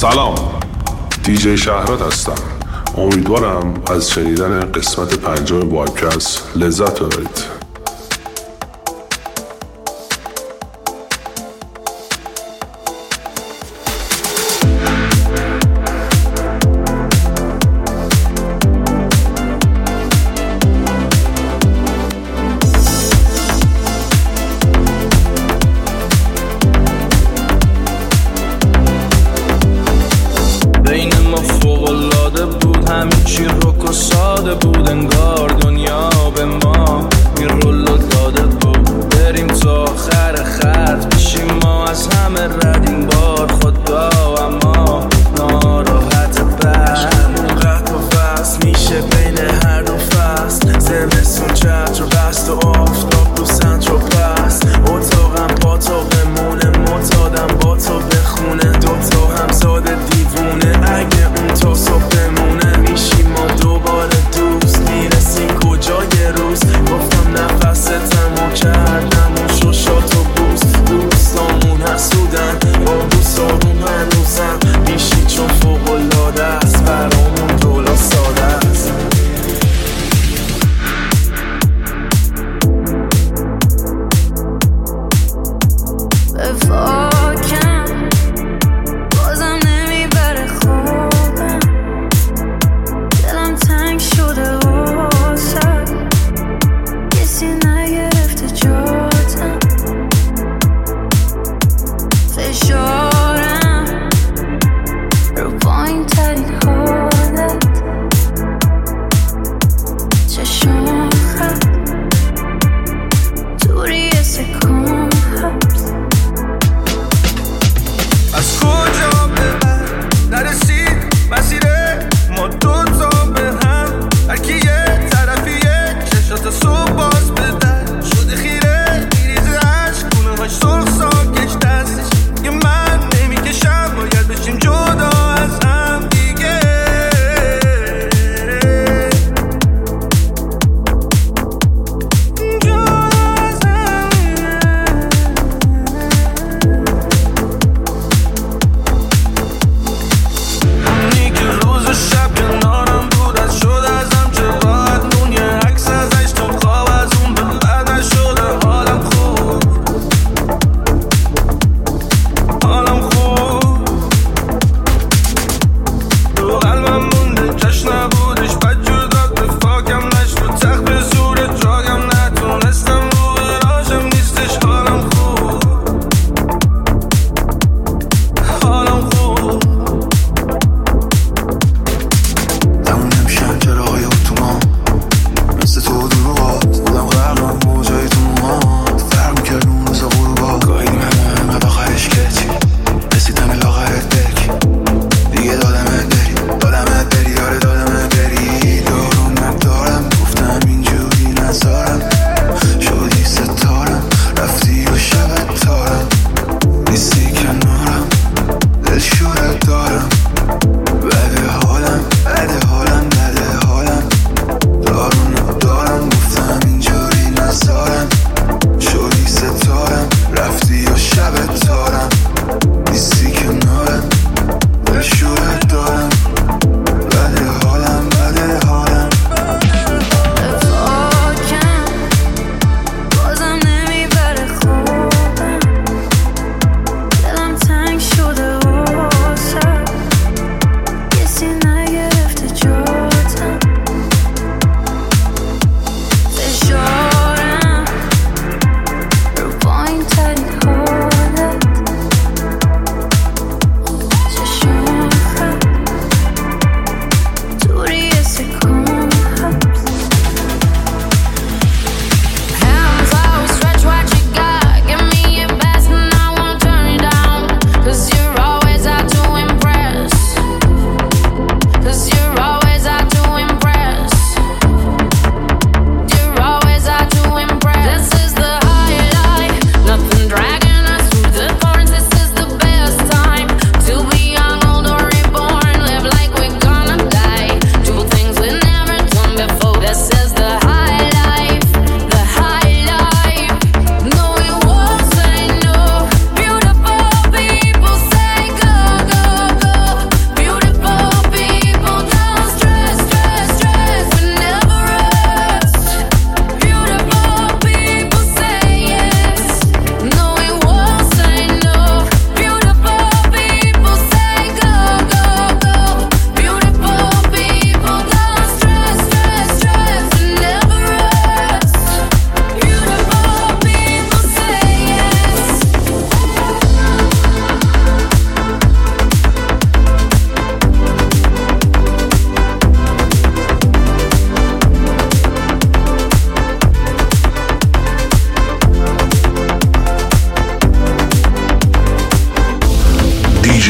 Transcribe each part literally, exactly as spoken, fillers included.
سلام، دیجی شهرات هستم. امیدوارم از شنیدن قسمت پنجم وایبکست لذت ببرید. همین چی رک و ساده بود، انگار دنیا به ما این رولو داده بود. بریم تا آخر خط بشیم ما از همه رد این بار خدا، اما ناراحت بعد اونقدر وصل میشه بین هر دو فصل. زمستون چتر و بست و آفتاب تو سنتر و پست، اتاقم با تو بمونه، معتادم با تو بخونه، دوتا همزاد دیوونه اگه اون تا صبح بمونه. میشیم ما دوباره دوست، میرسیم کجای روز. گفتم نفس تموم کردم اون شوشات و بوست، دوستامون حسودن با بوس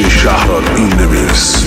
دیجی شهران این نمیرس.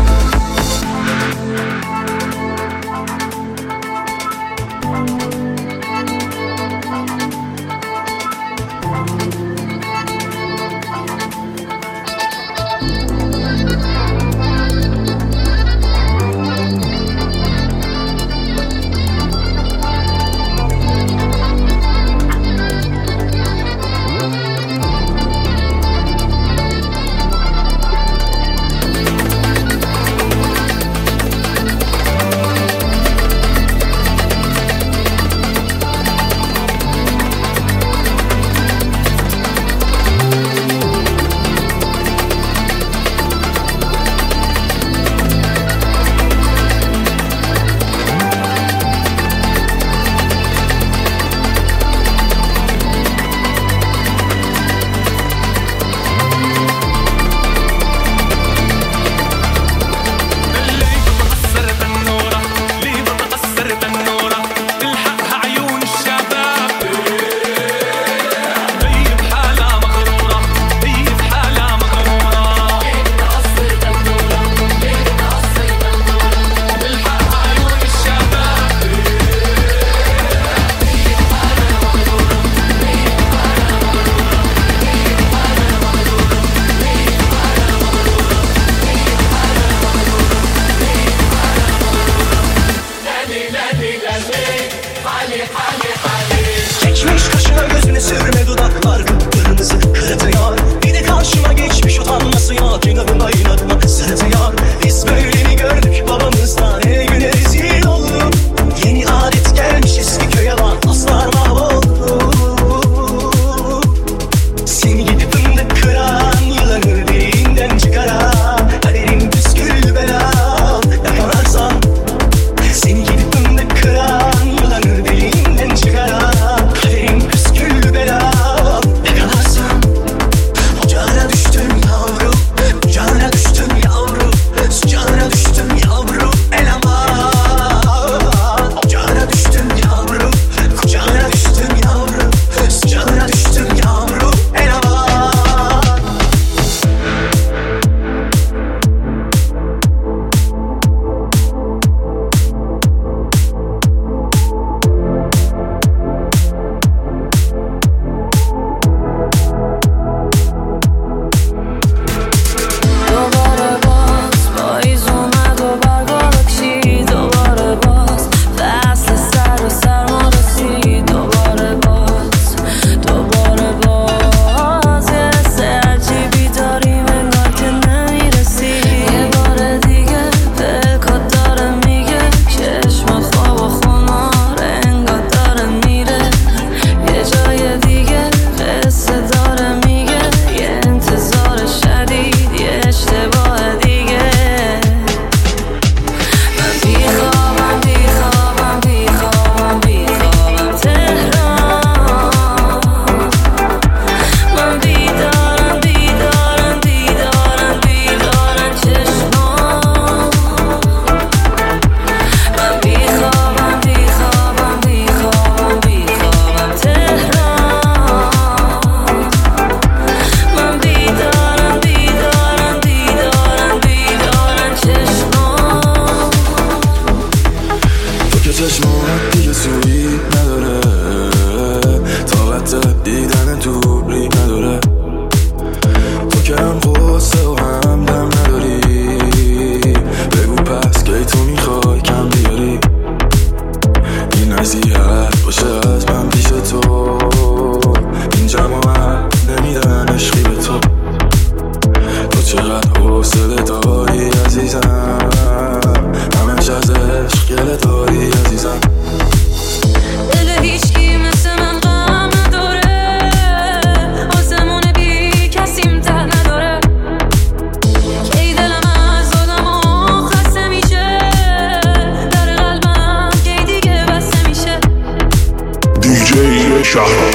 شهران.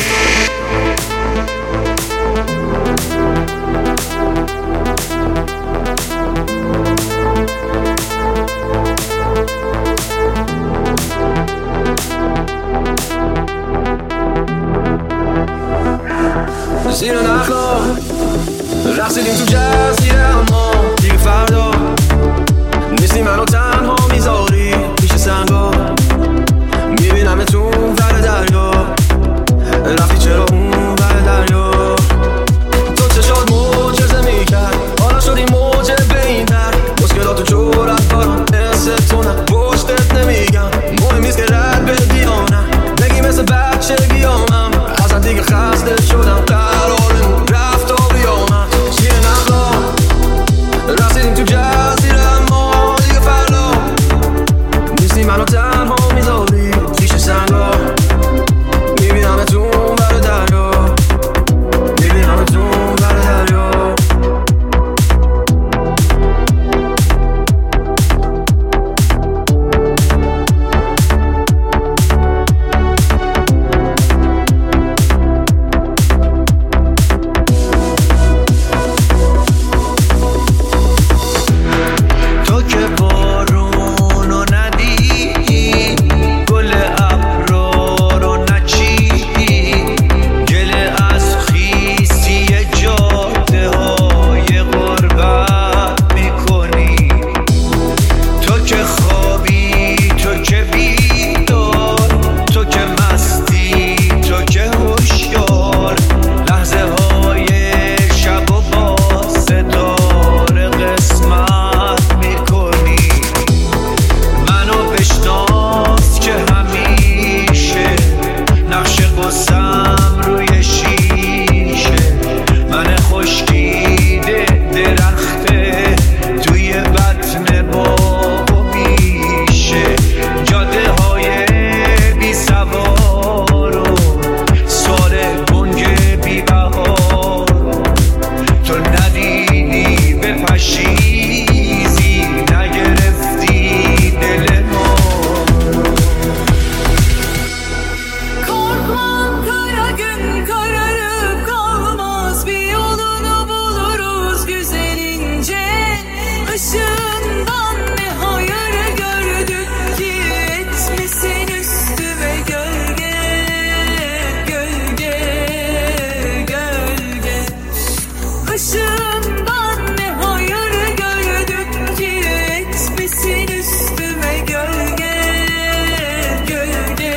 Işığından ne hayır gördük ki etmesin üstüme gölge, gölge, gölge. Işığından ne hayır gördük ki etmesin üstüme gölge, gölge,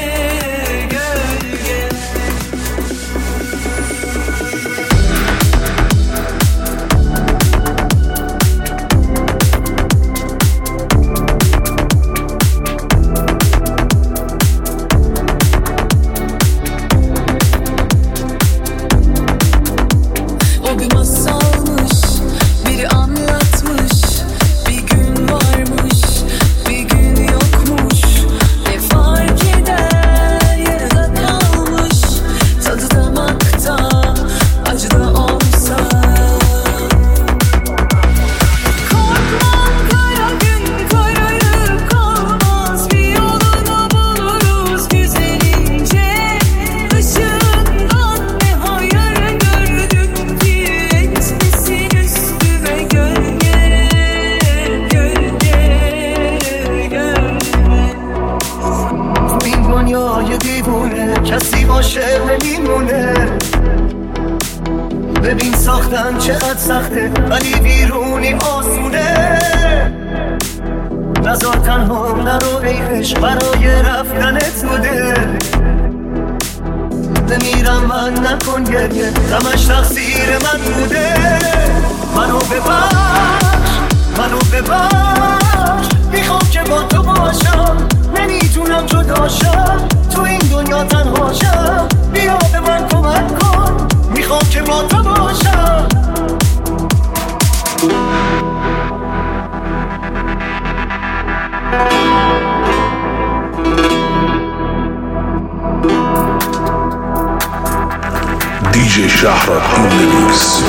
gölge. O bir masalmış, biri anlatmış. Bir gün varmış, bir gün yokmuş. Ne fark eder, yarıda kalmış. Tadı damakta, acı da olsa. Korkmam kara gün kararıp kalmaz. Bir yolunu buluruz güzelince. Işığından ne hayır gördük ki etmesin üstüme gölge, gölge, gölge. تو این دنیای دیوونه کسی باشه نمیمونه ببین ساختن چقدر سخته ولی بیرونی آسونه نزار تنها نرو ای عشق برای رفتنت بوده بمیرم من نکن گریه غمش تقصیر من بوده منو ببخش منو ببخش میخوام که با تو باشم نمیتونم جداشم تو این دنیا تنهاشم بیا به من کمک کن میخوام که با تو باشم دیجی شهرت این میکس.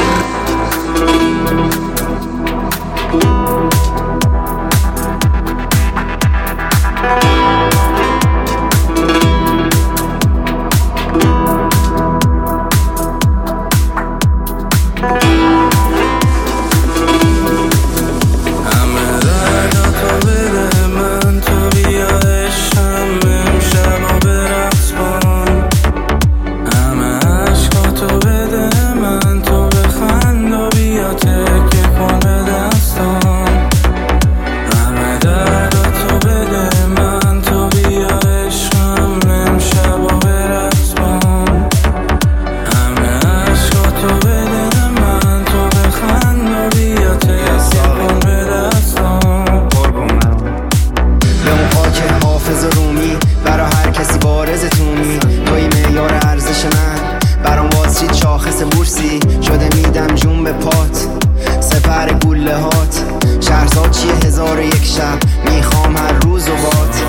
همه درداتو بده من تو بیا عشقم امشب و به رقص کن همه عشقاتو بده من تو بخند و بیا تکیه کن به دستام همه درداتو بده من تو بیا عشقم امشب و به رقص کن همه عشقاتو بده من تو بخند و بیا تکیه کن به دستام به اون خاک حافظ رومی برا هر کسی بارز تومی توی معیار ارزش من برام واسید شاخص بورسی شده میدم جون به پات سپر گوله هات شهرزاد چیه هزار و یک شب میخوام هر روز و بات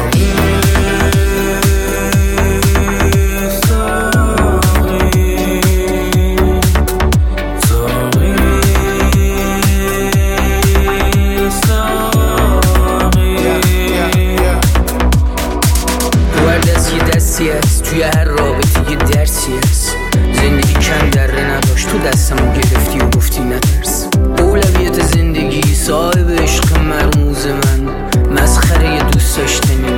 تو هر دست یه دستی هست توی هر رابطه یه درسی هست زندگی کم دره نداشت تو دستمو گرفتی و گفتی نترس اولویت زندگی صاحب عشق مرموز من مسخره دوست داشتنی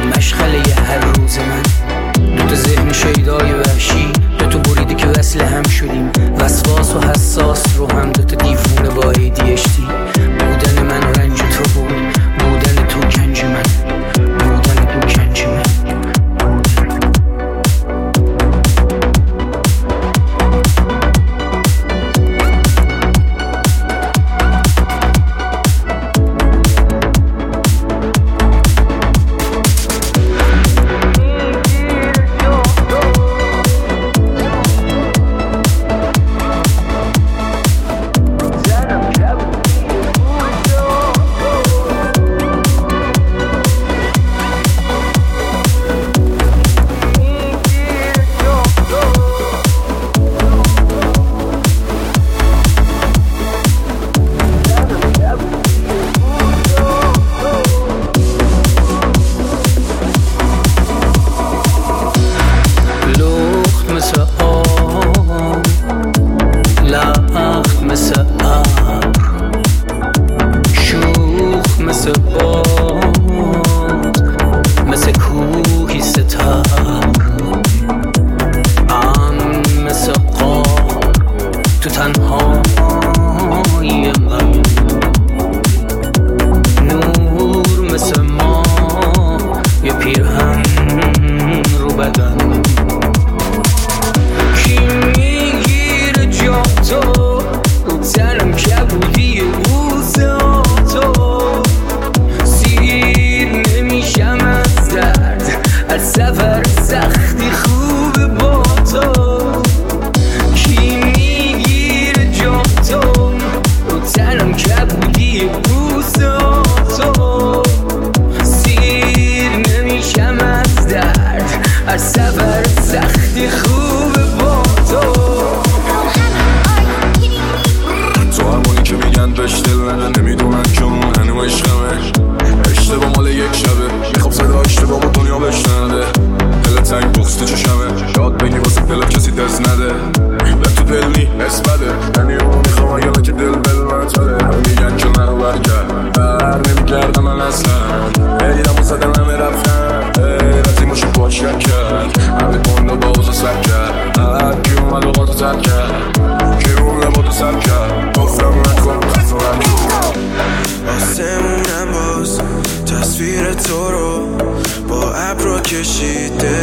نمیدونن که اون هنو عشقمه. اشتباه مال یک شبه، میخوام صدا اشتباه با دنیا بشنده. دل تنگ بغز تو چشمه، شاد بگی واسه پلا کسی دست نده. به تو دل نی اسبده، یعنی اون میخوام یالا که دل بل منطره. میگن که منو برگرد بر نمیگردم من اصلا. بگیرم و زدن همه رفتن رزی ماشو باش کرد. همه باندا با اوزا سر کرد. هر کی اومد و قاطو سر کرد، کی اون لباتو سر کرد. گفتم نکن خفرم کرد. آسمونم باز تصویر تو رو با ابرا کشیده.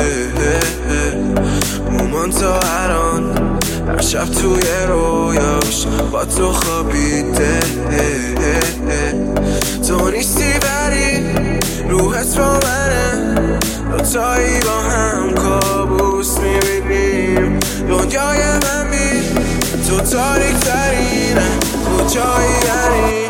مومان تا الان هر شب توی رویاش با تو خوابیده. تو نیستی ولی روحت با منه، دوتایی با هم کابوس میبینیم. دنیای من بی تو تاریک ترینه، کجایی یعنی